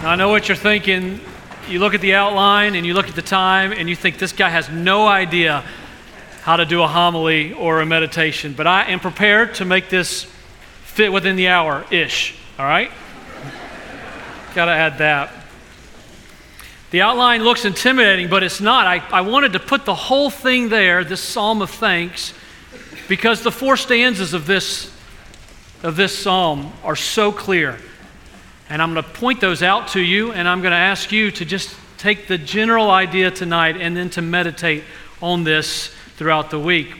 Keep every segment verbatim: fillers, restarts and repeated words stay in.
Now, I know what you're thinking. You look at the outline and you look at the time and you think this guy has no idea how to do a homily or a meditation. But I am prepared to make this fit within the hour-ish, all right? Got to add that. The outline looks intimidating, but it's not. I, I wanted to put the whole thing there, this psalm of thanks, because the four stanzas of this, of this psalm are so clear. And I'm going to point those out to you, and I'm going to ask you to just take the general idea tonight and then to meditate on this throughout the week.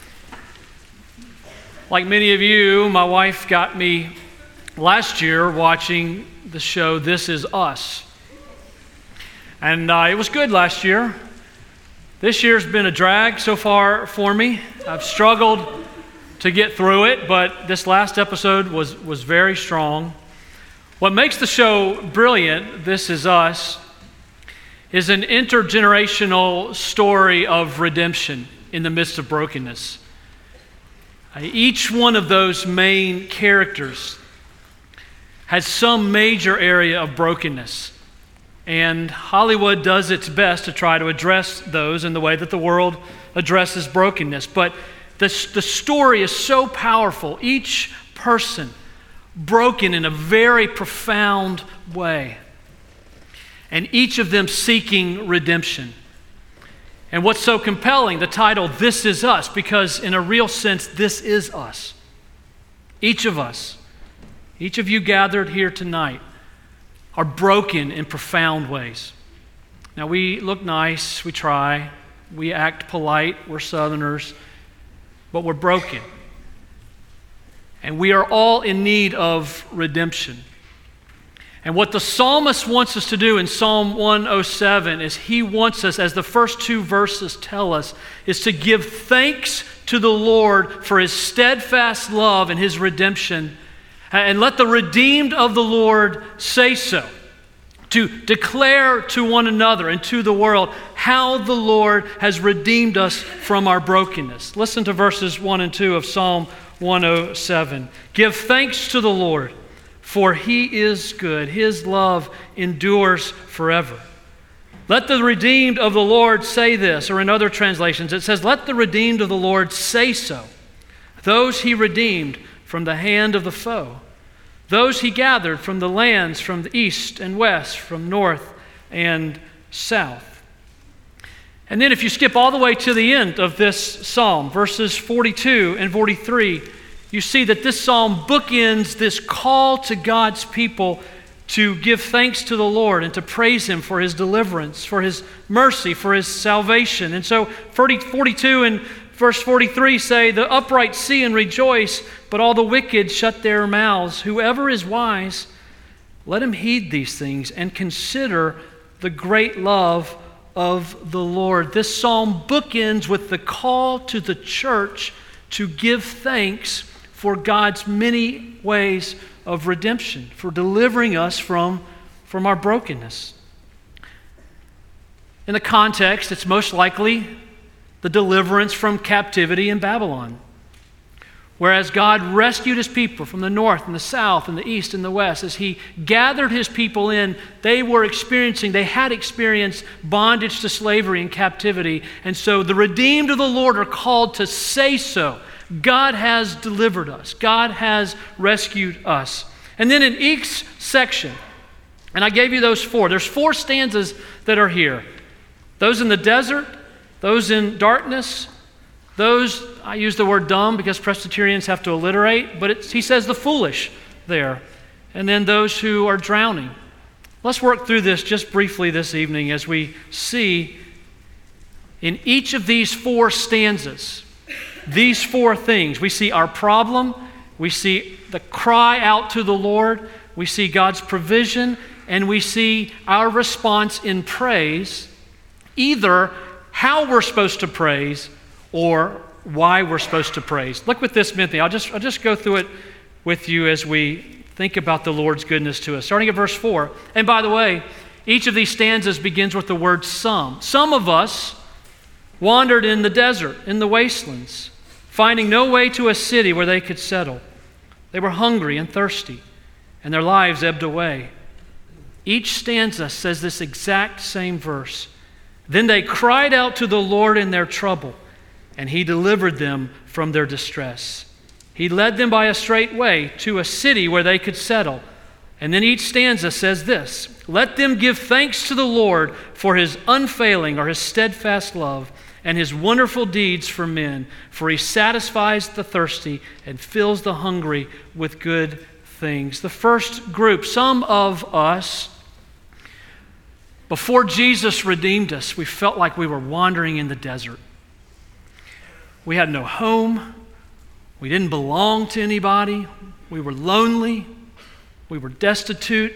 Like many of you, my wife got me last year watching the show This Is Us. And uh, it was good last year. This year's been a drag so far for me. I've struggled to get through it, but this last episode was, was very strong. What makes the show brilliant, This Is Us, is an intergenerational story of redemption in the midst of brokenness. Each one of those main characters has some major area of brokenness, and Hollywood does its best to try to address those in the way that the world addresses brokenness. But the, the story is so powerful. Each person broken in a very profound way, and each of them seeking redemption. And what's so compelling, the title, This Is Us, because in a real sense, this is us. Each of us, each of you gathered here tonight, are broken in profound ways. Now, we look nice, we try, we act polite, we're Southerners, but we're broken. And we are all in need of redemption. And what the psalmist wants us to do in Psalm one oh seven is he wants us, as the first two verses tell us, is to give thanks to the Lord for his steadfast love and his redemption. And let the redeemed of the Lord say so. To declare to one another and to the world how the Lord has redeemed us from our brokenness. Listen to verses one and two of Psalm one oh seven. Give thanks to the Lord, for he is good. His love endures forever. Let the redeemed of the Lord say this, or in other translations it says, let the redeemed of the Lord say so. Those he redeemed from the hand of the foe. Those he gathered from the lands from the east and west, from north and south. And then if you skip all the way to the end of this psalm, verses forty-two and forty-three, you see that this psalm bookends this call to God's people to give thanks to the Lord and to praise him for his deliverance, for his mercy, for his salvation. And so forty-two and verse forty-three say, the upright see and rejoice, but all the wicked shut their mouths. Whoever is wise, let him heed these things and consider the great love of the Lord. This psalm bookends with the call to the church to give thanks for God's many ways of redemption, for delivering us from, from our brokenness. In the context, it's most likely the deliverance from captivity in Babylon. Whereas God rescued his people from the north and the south and the east and the west, as he gathered his people in, they were experiencing, they had experienced bondage to slavery and captivity. And so the redeemed of the Lord are called to say so. God has delivered us. God has rescued us. And then in each section, and I gave you those four, there's four stanzas that are here. Those in the desert, those in darkness, those, I use the word dumb because Presbyterians have to alliterate, but it's, he says the foolish there. And then those who are drowning. Let's work through this just briefly this evening as we see in each of these four stanzas, these four things. We see our problem, we see the cry out to the Lord, we see God's provision, and we see our response in praise, either how we're supposed to praise or why we're supposed to praise. Look what this meant. I'll just, I'll just go through it with you as we think about the Lord's goodness to us. Starting at verse four. And by the way, each of these stanzas begins with the word some. Some of us wandered in the desert, in the wastelands, finding no way to a city where they could settle. They were hungry and thirsty, and their lives ebbed away. Each stanza says this exact same verse. Then they cried out to the Lord in their trouble, and he delivered them from their distress. He led them by a straight way to a city where they could settle. And then each stanza says this: let them give thanks to the Lord for his unfailing or his steadfast love and his wonderful deeds for men, for he satisfies the thirsty and fills the hungry with good things. The first group, some of us, before Jesus redeemed us, we felt like we were wandering in the desert. We had no home. We didn't belong to anybody. We were lonely. We were destitute.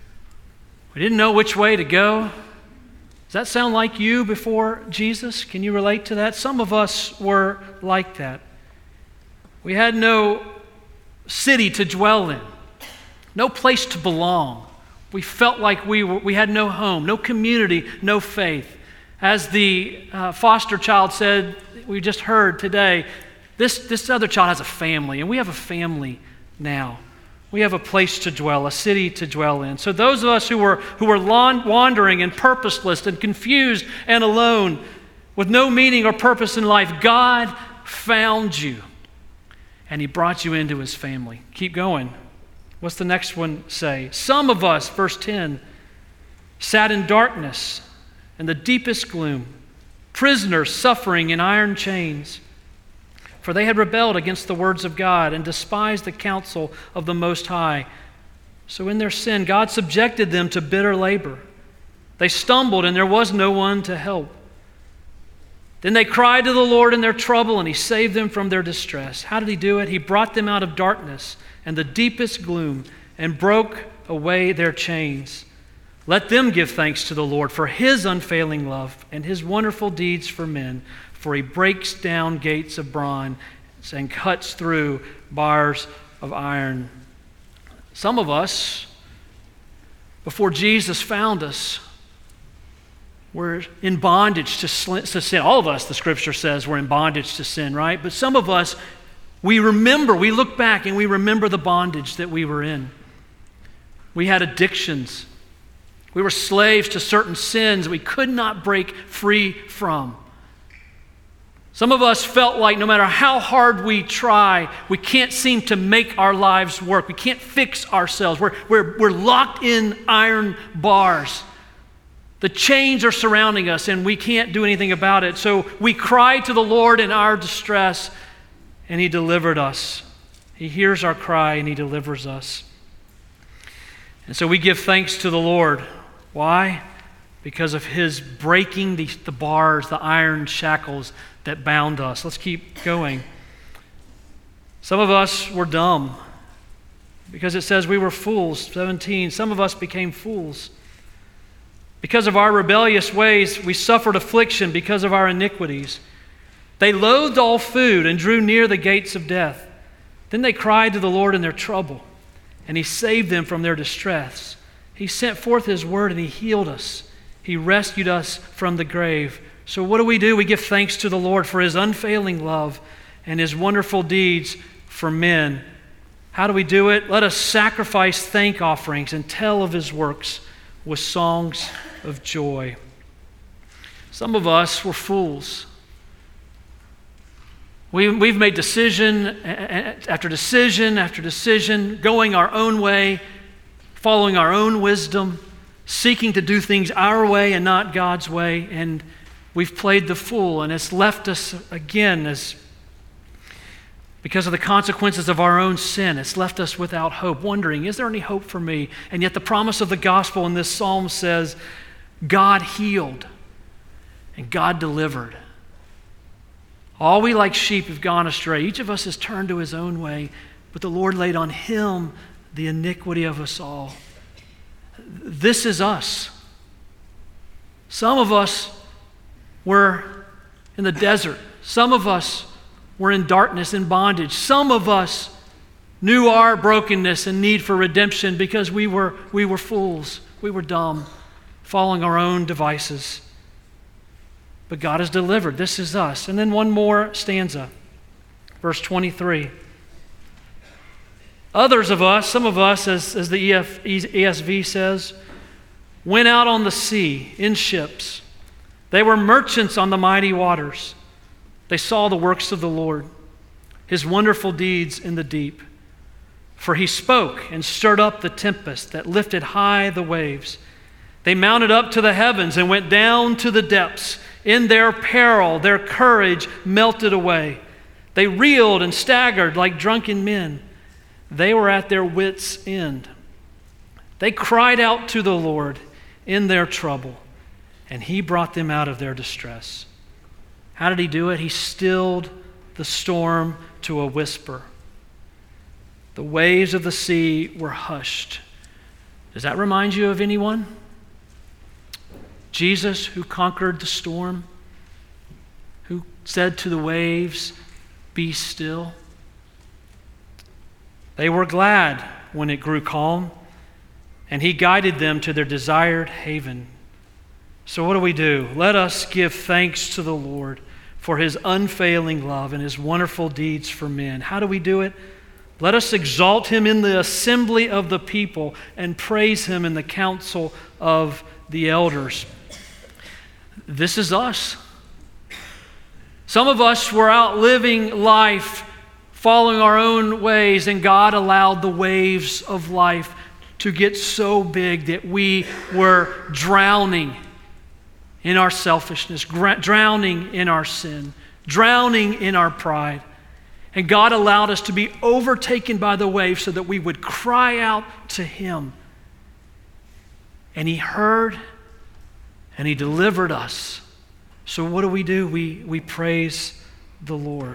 We didn't know which way to go. Does that sound like you before Jesus? Can you relate to that? Some of us were like that. We had no city to dwell in, no place to belong. We felt like we were, we had no home, no community, no faith. As the uh, foster child said, we just heard today, this, this other child has a family, and we have a family now. We have a place to dwell, a city to dwell in. So those of us who were, who were wandering and purposeless and confused and alone with no meaning or purpose in life, God found you, and he brought you into his family. Keep going. What's the next one say? Some of us, verse ten, sat in darkness and the deepest gloom, prisoners suffering in iron chains. For they had rebelled against the words of God and despised the counsel of the Most High. So in their sin, God subjected them to bitter labor. They stumbled, and there was no one to help. Then they cried to the Lord in their trouble, and he saved them from their distress. How did he do it? He brought them out of darkness and the deepest gloom and broke away their chains. Let them give thanks to the Lord for his unfailing love and his wonderful deeds for men. For he breaks down gates of bronze and cuts through bars of iron. Some of us, before Jesus found us, were in bondage to sin. All of us, the scripture says, were in bondage to sin, right? But some of us, we remember, we look back and we remember the bondage that we were in. We had addictions. We were slaves to certain sins we could not break free from. Some of us felt like no matter how hard we try, we can't seem to make our lives work. We can't fix ourselves. We're, we're, we're locked in iron bars. The chains are surrounding us and we can't do anything about it. So we cry to the Lord in our distress, and he delivered us. He hears our cry and he delivers us. And so we give thanks to the Lord. Why? Because of his breaking the, the bars, the iron shackles that bound us. Let's keep going. Some of us were dumb because it says we were fools. seventeen, some of us became fools. Because of our rebellious ways, we suffered affliction because of our iniquities. They loathed all food and drew near the gates of death. Then they cried to the Lord in their trouble, and he saved them from their distress. He sent forth his word and he healed us. He rescued us from the grave. So what do we do? We give thanks to the Lord for his unfailing love and his wonderful deeds for men. How do we do it? Let us sacrifice thank offerings and tell of his works with songs of joy. Some of us were fools. We, we've made decision after decision after decision, going our own way, following our own wisdom, seeking to do things our way and not God's way, and we've played the fool, and it's left us again as because of the consequences of our own sin. It's left us without hope, wondering, is there any hope for me? And yet the promise of the gospel in this psalm says, God healed and God delivered. All we like sheep have gone astray. Each of us has turned to his own way, but the Lord laid on him the iniquity of us all. This is us. Some of us were in the desert. Some of us were in darkness, in bondage. Some of us knew our brokenness and need for redemption because we were, we were fools. We were dumb, following our own devices. But God has delivered. This is us. And then one more stanza, verse twenty-three. Others of us, some of us, as, as the E S V says, went out on the sea in ships. They were merchants on the mighty waters. They saw the works of the Lord, his wonderful deeds in the deep. For he spoke and stirred up the tempest that lifted high the waves. They mounted up to the heavens and went down to the depths. In their peril, their courage melted away. They reeled and staggered like drunken men. They were at their wits' end. They cried out to the Lord in their trouble, and he brought them out of their distress. How did he do it? He stilled the storm to a whisper. The waves of the sea were hushed. Does that remind you of anyone? Jesus, who conquered the storm, who said to the waves, "Be still." They were glad when it grew calm, and he guided them to their desired haven. So what do we do? Let us give thanks to the Lord for his unfailing love and his wonderful deeds for men. How do we do it? Let us exalt him in the assembly of the people and praise him in the council of the elders. This is us. Some of us were out living life, following our own ways, and God allowed the waves of life to get so big that we were drowning in our selfishness, gra- drowning in our sin, drowning in our pride. And God allowed us to be overtaken by the waves so that we would cry out to him. And he heard and he delivered us. So what do we do? We, we praise the Lord.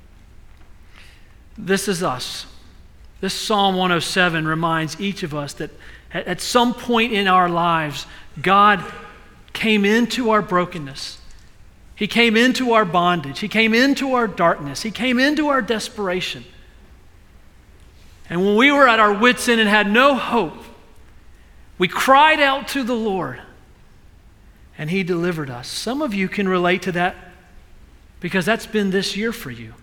This is us. This Psalm one oh seven reminds each of us that at, at some point in our lives, God came into our brokenness. He came into our bondage. He came into our darkness. He came into our desperation. And when we were at our wits' end and had no hope, we cried out to the Lord, and he delivered us. Some of you can relate to that because that's been this year for you.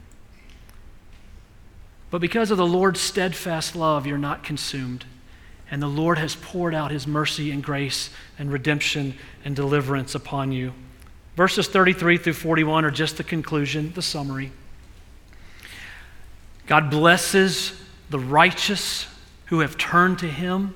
But because of the Lord's steadfast love, you're not consumed. And the Lord has poured out his mercy and grace and redemption and deliverance upon you. Verses thirty-three through forty-one are just the conclusion, the summary. God blesses the righteous who have turned to him,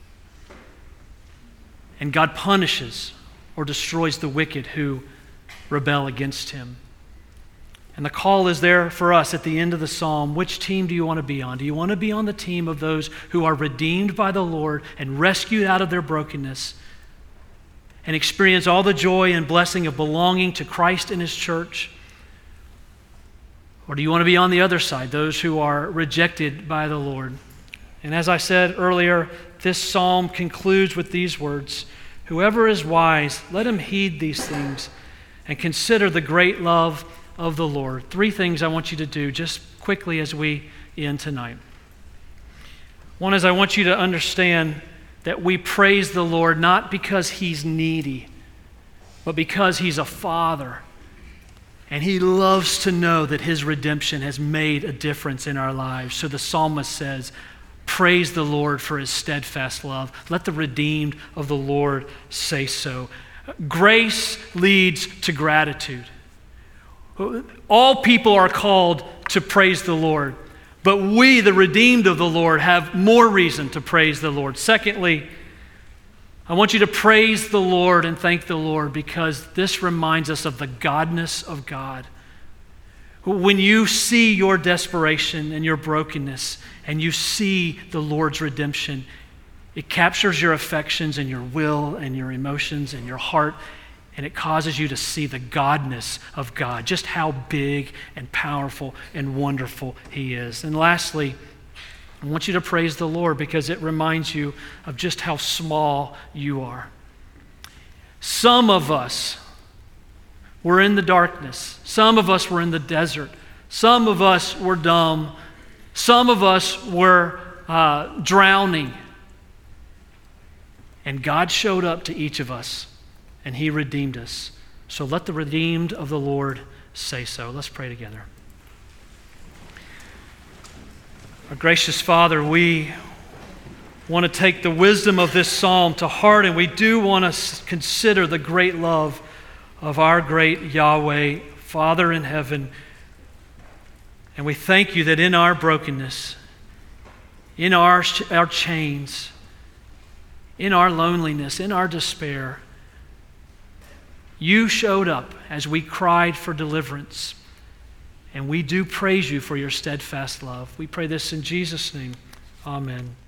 and God punishes or destroys the wicked who rebel against him. And the call is there for us at the end of the psalm. Which team do you want to be on? Do you want to be on the team of those who are redeemed by the Lord and rescued out of their brokenness and experience all the joy and blessing of belonging to Christ and his church? Or do you want to be on the other side, those who are rejected by the Lord? And as I said earlier, this psalm concludes with these words: whoever is wise, let him heed these things and consider the great love of the Lord. Three things I want you to do just quickly as we end tonight. One is I want you to understand that we praise the Lord not because he's needy, but because he's a father. And he loves to know that his redemption has made a difference in our lives. So the psalmist says, praise the Lord for his steadfast love. Let the redeemed of the Lord say so. Grace leads to gratitude. All people are called to praise the Lord, but we, the redeemed of the Lord, have more reason to praise the Lord. Secondly, I want you to praise the Lord and thank the Lord because this reminds us of the godness of God. When you see your desperation and your brokenness and you see the Lord's redemption, it captures your affections and your will and your emotions and your heart, and it causes you to see the godness of God, just how big and powerful and wonderful he is. And lastly, I want you to praise the Lord because it reminds you of just how small you are. Some of us were in the darkness. Some of us were in the desert. Some of us were dumb. Some of us were uh, drowning. And God showed up to each of us, and he redeemed us. So let the redeemed of the Lord say so. Let's pray together. Our gracious Father, we want to take the wisdom of this psalm to heart, and we do want to consider the great love of our great Yahweh, Father in heaven. And we thank you that in our brokenness, in our, our chains, in our loneliness, in our despair, you showed up as we cried for deliverance. And we do praise you for your steadfast love. We pray this in Jesus' name. Amen.